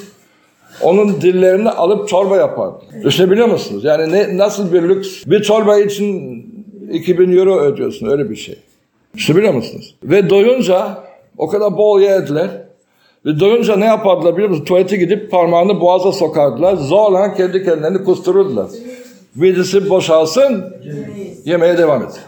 Onun dillerini alıp çorba yapardı. Düşünebiliyor musunuz? Yani ne, nasıl bir lüks? Bir çorba için iki bin euro ödüyorsun, öyle bir şey. Düşünebiliyor musunuz? Ve doyunca o kadar bol yediler. Ve doyunca ne yapardılar biliyor musunuz? Tuvalete gidip parmağını boğaza sokardılar. Zorla kendi kendilerini kustururdular. Midesi boşalsın, yemeye devam et.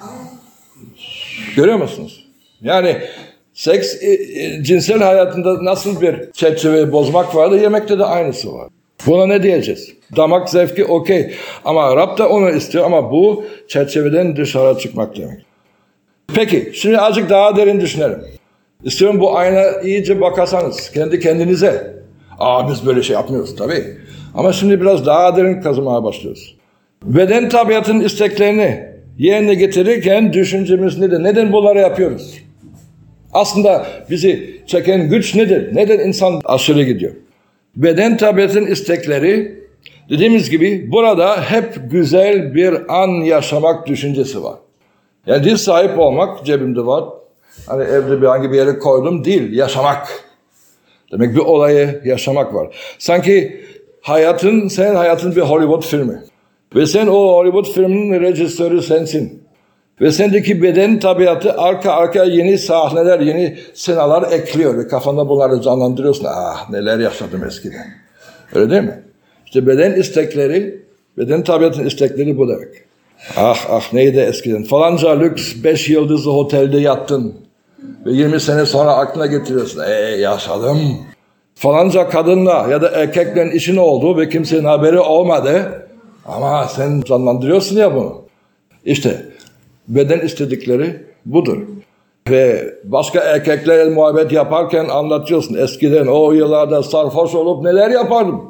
Görüyor musunuz? Yani seks, e, e, cinsel hayatında nasıl bir çerçeveyi bozmak vardı, yemekte de aynısı var. Buna ne diyeceğiz? Damak zevki okey. Ama Rab da onu istiyor ama bu çerçeveden dışarı çıkmak demek. Peki, şimdi azıcık daha derin düşünelim. İstiyorum bu ayna iyice bakarsanız kendi kendinize. Aa biz böyle şey yapmıyoruz tabii. Ama şimdi biraz daha derin kazımaya başlıyoruz. Beden tabiatın isteklerini yerine getirirken düşüncemiz nedir? Neden bunları yapıyoruz? Aslında bizi çeken güç nedir? Neden insan aşırı gidiyor? Beden tabiatın istekleri dediğimiz gibi burada hep güzel bir an yaşamak düşüncesi var. Yani dil sahip olmak cebimde var. Hani evde bir hangi bir yere koydum değil, yaşamak. Demek bir olayı yaşamak var. Sanki hayatın, senin hayatın bir Hollywood filmi. Ve sen o Hollywood filminin rejisörü sensin. Ve sendeki beden tabiatı arka arkaya yeni sahneler, yeni senalar ekliyor. Ve kafanda bunları canlandırıyorsun. Ah neler yaşadım eskiden. Öyle değil mi? İşte beden istekleri, beden tabiatının istekleri bu demek. Ah ah neydi eskiden. Falanca lüks beş yıldızlı otelde yattın. Ve yirmi sene sonra aklına getiriyorsun. Eee yaşadım. Falanca kadınla ya da erkekle işin oldu ve kimsenin haberi olmadı. Ama sen canlandırıyorsun ya bunu. İşte beden istedikleri budur. Ve başka erkeklerle muhabbet yaparken anlatıyorsun. Eskiden o yıllarda sarhoş olup neler yapardım.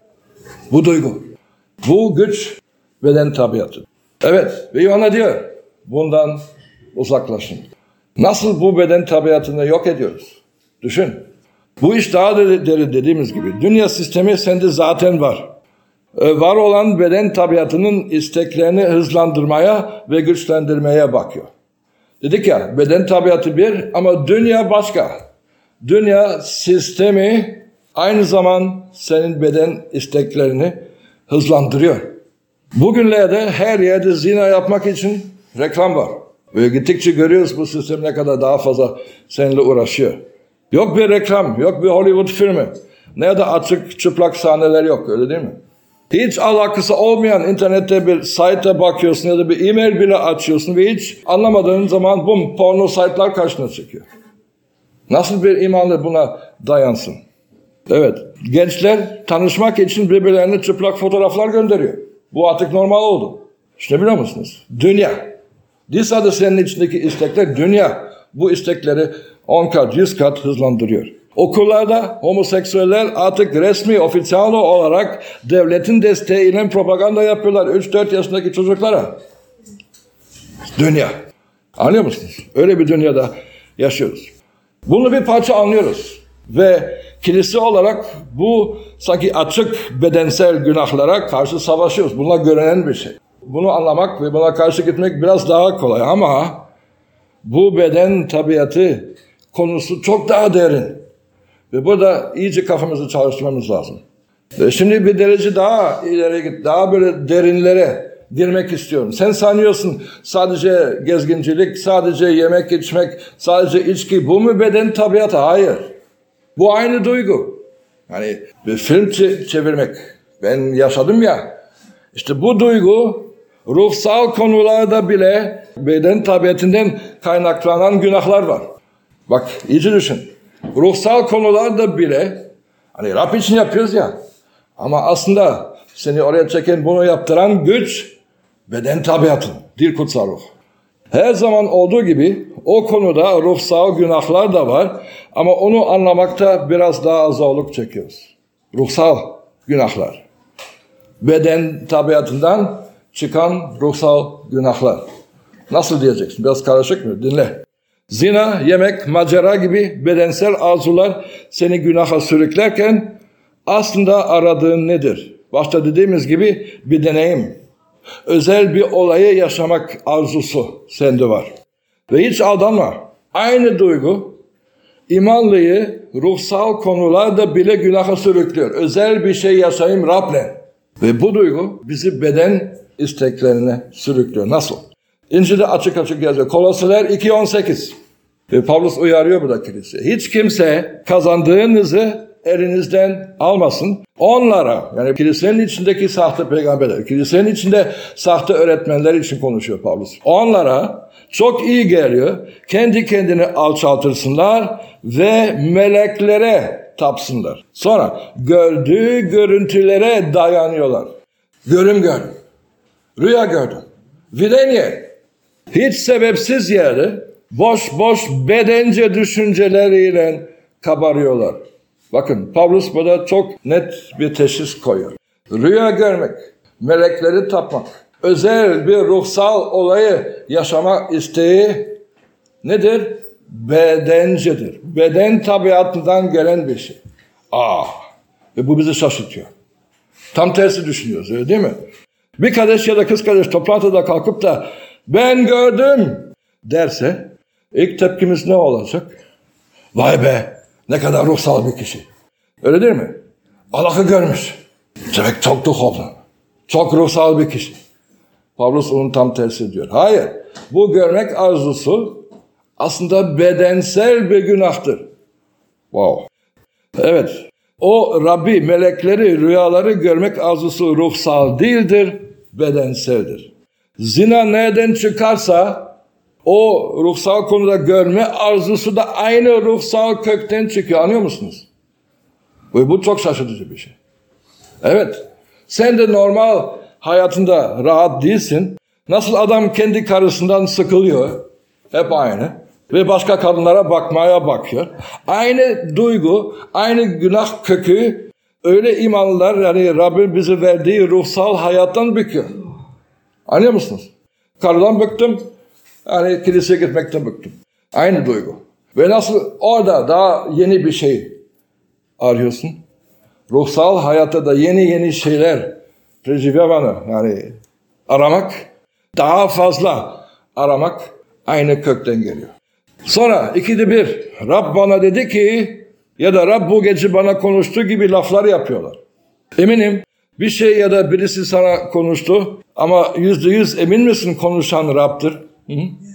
Bu duygu. Bu güç beden tabiatı. Evet ve Yuhanna diyor bundan uzaklaşın. Nasıl bu beden tabiatını yok ediyoruz? Düşün. Bu iş daha derin dediğimiz gibi. Dünya sistemi sende zaten var. Var olan beden tabiatının isteklerini hızlandırmaya ve güçlendirmeye bakıyor. Dedik ya beden tabiatı bir ama dünya başka. Dünya sistemi aynı zaman senin beden isteklerini hızlandırıyor. Bugünlerde her yerde zina yapmak için reklam var. Ve gittikçe görüyoruz bu sistem ne kadar daha fazla seninle uğraşıyor. Yok bir reklam, yok bir Hollywood filmi. Ne da açık çıplak sahneler yok öyle değil mi? Hiç alakası olmayan internette bir site'e bakıyorsun ya da bir e-mail bile açıyorsun ve hiç anlamadığın zaman bum porno site'lar karşına çıkıyor. Nasıl bir imanla buna dayansın? Evet, gençler tanışmak için birbirlerine çıplak fotoğraflar gönderiyor. Bu artık normal oldu. İşte biliyor musunuz? Dünya. Dis adı senin içindeki istekler, dünya bu istekleri on kat, yüz kat hızlandırıyor. Okullarda homoseksüeller artık resmi, ofisyal olarak devletin desteğiyle propaganda yapıyorlar üç dört yaşındaki çocuklara. Dünya. Anlıyor musunuz? Öyle bir dünyada yaşıyoruz. Bunu bir parça anlıyoruz. Ve kilise olarak bu sanki açık bedensel günahlara karşı savaşıyoruz. Bunlar görünen bir şey. Bunu anlamak ve buna karşı gitmek biraz daha kolay ama bu beden tabiatı konusu çok daha derin. Ve burada iyice kafamızı çalıştırmamız lazım. Ve şimdi bir derece daha ileri git, daha böyle derinlere girmek istiyorum. Sen sanıyorsun sadece gezgincilik, sadece yemek içmek, sadece içki, bu mu beden tabiatı? Hayır. Bu aynı duygu. Yani bir film çevirmek, ben yaşadım ya, işte bu duygu ruhsal konularda bile beden tabiatından kaynaklanan günahlar var. Bak iyice düşün. Ruhsal konularda bile hani Rab için yapıyoruz ya, ama aslında seni oraya çeken, bunu yaptıran güç beden tabiatın, dil kutsal ruh. Her zaman olduğu gibi o konuda ruhsal günahlar da var ama onu anlamakta biraz daha zorluk çekiyoruz. Ruhsal günahlar. Beden tabiatından çıkan ruhsal günahlar. Nasıl diyeceksin? Biraz karışık mı? Dinle. Zina, yemek, macera gibi bedensel arzular seni günaha sürüklerken aslında aradığın nedir? Başta dediğimiz gibi bir deneyim. Özel bir olayı yaşamak arzusu sende var. Ve hiç aldanma. Aynı duygu imanlıyı ruhsal konularda bile günaha sürüklüyor. Özel bir şey yaşayayım Rab'le. Ve bu duygu bizi beden isteklerine sürüklüyor. Nasıl? İncil'de açık açık yazıyor. Kolosyalılar iki on sekiz. Ve Pavlus uyarıyor burada kilise. Hiç kimse kazandığınızı elinizden almasın. Onlara, yani kilisenin içindeki sahte peygamberler, kilisenin içinde sahte öğretmenler için konuşuyor Pavlus. Onlara çok iyi geliyor. Kendi kendini alçaltırsınlar ve meleklere tapsınlar. Sonra gördüğü görüntülere dayanıyorlar. Görüm gördüm. Rüya gördüm. Videniye. Hiç sebepsiz yere boş boş bedence düşünceleriyle kabarıyorlar. Bakın Pavlus burada çok net bir teşhis koyuyor. Rüya görmek, melekleri tapmak, özel bir ruhsal olayı yaşama isteği nedir? Bedencedir. Beden tabiatından gelen bir şey. Aa, ve bu bizi şaşırtıyor. Tam tersi düşünüyoruz, öyle değil mi? Bir kardeş ya da kız kardeş toplantıda kalkıp da ben gördüm derse ilk tepkimiz ne olacak? Vay be, ne kadar ruhsal bir kişi. Öyle değil mi? Allah'ı görmüş. Demek çok duhovlu. Çok ruhsal bir kişi. Pavlus onun tam tersi diyor. Hayır. Bu görmek arzusu aslında bedensel bir günahtır. Wow. Evet. O Rabbi, melekleri, rüyaları görmek arzusu ruhsal değildir, bedenseldir. Zina nereden çıkarsa o ruhsal konuda görme arzusu da aynı ruhsal kökten çıkıyor. Anlıyor musunuz? Ve bu çok şaşırtıcı bir şey. Evet. Sen de normal hayatında rahat değilsin. Nasıl adam kendi karısından sıkılıyor. Hep aynı. Ve başka kadınlara bakmaya bakıyor. Aynı duygu, aynı günah kökü öyle imanlılar, yani Rabbin bize verdiği ruhsal hayattan büküyor. Anlıyor musunuz? Karıdan bıktım. Yani kiliseye gitmekten bıktım. Aynı duygu. Ve nasıl orada daha yeni bir şey arıyorsun. Ruhsal hayatta da yeni yeni şeyler prejivavanı, yani aramak, daha fazla aramak aynı kökten geliyor. Sonra ikide bir Rab bana dedi ki ya da Rab bu gece bana konuştu gibi laflar yapıyorlar. Eminim bir şey ya da birisi sana konuştu ama yüzde yüz emin misin konuşan Rab'dır? Hı?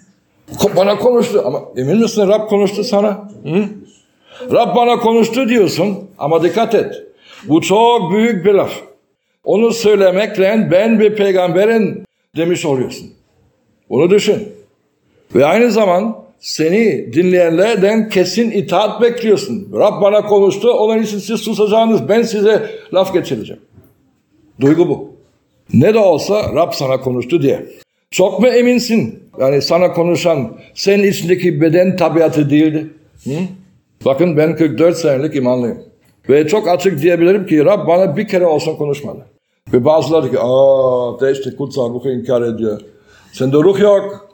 Bana konuştu ama emin misin Rab konuştu sana? Hı? Rab bana konuştu diyorsun ama dikkat et. Bu çok büyük bir laf. Onu söylemekle ben bir peygamberin demiş oluyorsun. Bunu düşün. Ve aynı zaman seni dinleyenlerden kesin itaat bekliyorsun. Rab bana konuştu, onun için siz susacaksınız, ben size laf geçireceğim. Duygu bu. Ne de olsa Rab sana konuştu diye. Çok mu eminsin? Yani sana konuşan senin içindeki beden tabiatı değildi. Hı? Bakın ben kırk dört senelik imanlıyım. Ve çok açık diyebilirim ki Rab bana bir kere olsun konuşmadı. Ve bazıları diyor ki aaa de işte kutsal ruhu inkar ediyor. Sende ruh yok.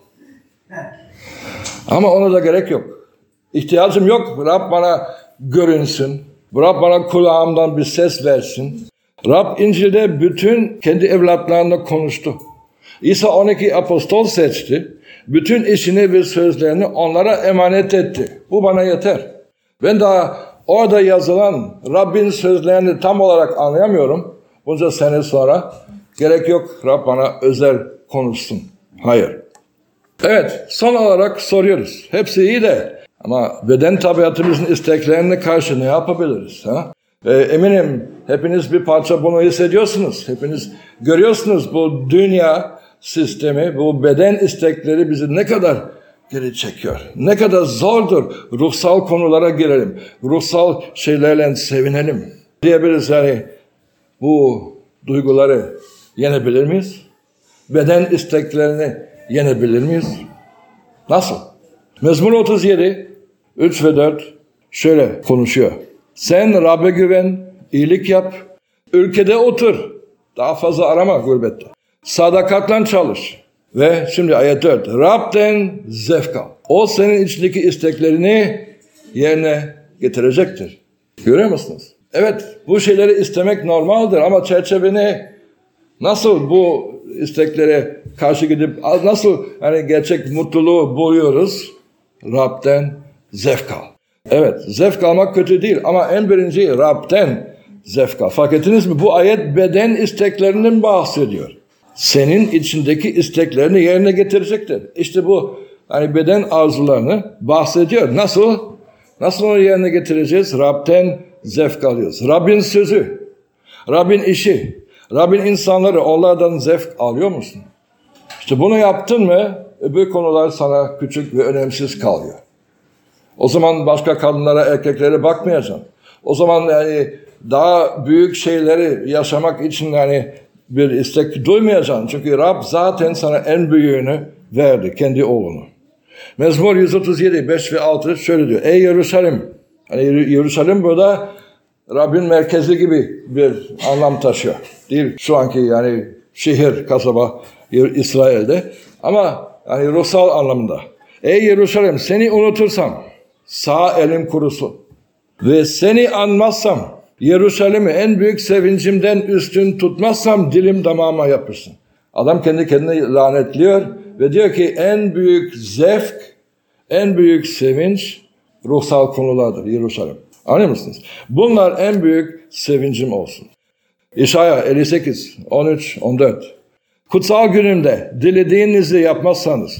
Ama ona da gerek yok. İhtiyacım yok. Rab bana görünsün. Rab bana kulağımdan bir ses versin. Rab İncil'de bütün kendi evlatlarına konuştu. İsa on iki apostol seçti. Bütün işini ve sözlerini onlara emanet etti. Bu bana yeter. Ben daha orada yazılan Rabbin sözlerini tam olarak anlayamıyorum. Bunca sene sonra gerek yok Rab bana özel konuşsun. Hayır. Evet, son olarak soruyoruz. Hepsi iyi de ama beden tabiatımızın isteklerine karşı ne yapabiliriz? Ha? E, eminim hepiniz bir parça bunu hissediyorsunuz. Hepiniz görüyorsunuz bu dünya sistemi, bu beden istekleri bizi ne kadar geri çekiyor. Ne kadar zordur ruhsal konulara girelim. Ruhsal şeylerle sevinelim. Diyebiliriz yani bu duyguları yenebilir miyiz? Beden isteklerini yenebilir miyiz? Nasıl? Mezmur otuz yedi, üç ve dört şöyle konuşuyor. Sen Rab'be güven, iyilik yap, ülkede otur. Daha fazla arama gurbette. Sadakatle çalış. Ve şimdi ayet dört. Rab'den zevk al. O senin içindeki isteklerini yerine getirecektir. Görüyor musunuz? Evet, bu şeyleri istemek normaldir ama çerçeveni nasıl bu isteklere karşı gidip nasıl yani gerçek mutluluğu buluyoruz? Rab'den zevk al. Evet, zevk almak kötü değil ama en birinci Rab'den zevk al. Fark ettiniz mi? Bu ayet beden isteklerinden bahsediyor. Senin içindeki isteklerini yerine getirecektir. İşte bu hani beden arzularını bahsediyor. Nasıl? Nasıl onu yerine getireceğiz? Rab'den zevk alıyoruz. Rabbin sözü, Rabbin işi, Rabbin insanları, onlardan zevk alıyor musun? İşte bunu yaptın mı öbür konular sana küçük ve önemsiz kalıyor. O zaman başka kadınlara, erkeklere bakmayacaksın. O zaman yani daha büyük şeyleri yaşamak için yani bir istek duymayacaksın. Çünkü Rab zaten sana en büyüğünü verdi, kendi oğlunu. Mezmur yüz otuz yedi, beş ve altı şöyle diyor. Ey Yeruşalim! Yani Yeruşalim burada Rabbin merkezi gibi bir anlam taşıyor. Değil şu anki yani şehir, kasaba İsrail'de. Ama yani ruhsal anlamda. Ey Yeruşalim seni unutursam sağ elim kurusun. Ve seni anmazsam Yeruşalim'i en büyük sevincimden üstün tutmazsam dilim damağıma yapışsın. Adam kendi kendine lanetliyor ve diyor ki en büyük zevk, en büyük sevinç ruhsal konulardır Yeruşalim. Anlıyor musunuz? Bunlar en büyük sevincim olsun. İşaya elli sekiz, on üç, on dört. Kutsal günümde dilediğinizi yapmazsanız,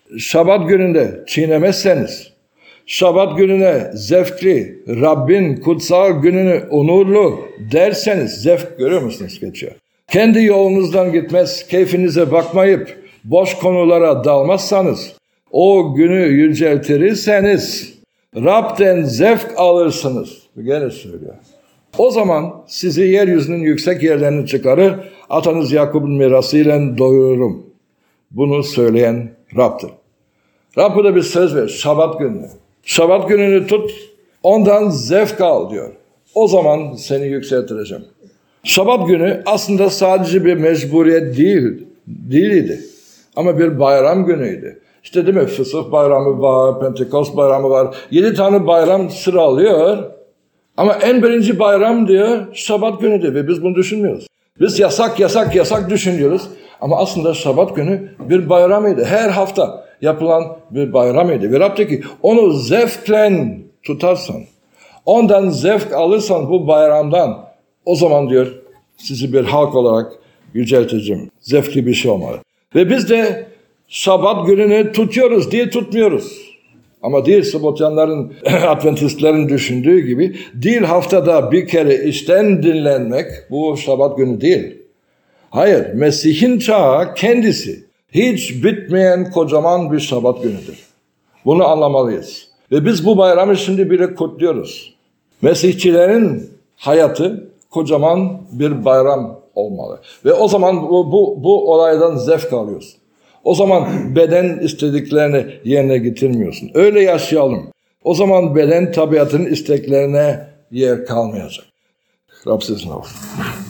Şabat gününde çiğnemezseniz, Şabat gününe zevkli, Rabbin kutsal gününü onurlu derseniz, zevk görüyor musunuz geçiyor. Kendi yolunuzdan gitmez, keyfinize bakmayıp boş konulara dalmazsanız, o günü yüceltirseniz, Rab'den zevk alırsınız. Gene söylüyor. O zaman sizi yeryüzünün yüksek yerlerini çıkarır, atanız Yakup'un mirasıyla doyururum. Bunu söyleyen Rab'dır. Rab burada bir söz ver, Şabat günü. Şabat gününü tut, ondan zevk al diyor. O zaman seni yükseltireceğim. Şabat günü aslında sadece bir mecburiyet değil, değildi. Ama bir bayram günüydü. İşte değil mi? Fısıh bayramı var, Pentekost bayramı var. Yedi tane bayram sıralıyor. Ama en birinci bayram diyor Şabat günüdür ve biz bunu düşünmüyoruz. Biz yasak yasak yasak düşünüyoruz. Ama aslında Şabat günü bir bayramıydı. Her hafta yapılan bir bayramıydı. Ve Rab diyor ki onu zevkle tutarsan, ondan zevk alırsan bu bayramdan, o zaman diyor sizi bir halk olarak yücelteceğim. Zevkli bir şey olmalı. Ve biz de Şabat gününü tutuyoruz diye tutmuyoruz. Ama değil Sabatyanların, Adventistlerin düşündüğü gibi, değil haftada bir kere işten dinlenmek, bu Şabat günü değil. Hayır, Mesih'in çağı kendisi hiç bitmeyen kocaman bir Şabat günüdür. Bunu anlamalıyız. Ve biz bu bayramı şimdi bile kutluyoruz. Mesihçilerin hayatı kocaman bir bayram olmalı. Ve o zaman bu, bu, bu olaydan zevk alıyorsun. O zaman beden istediklerini yerine getirmiyorsun. Öyle yaşayalım. O zaman beden tabiatın isteklerine yer kalmayacak. Rab sizinle olsun.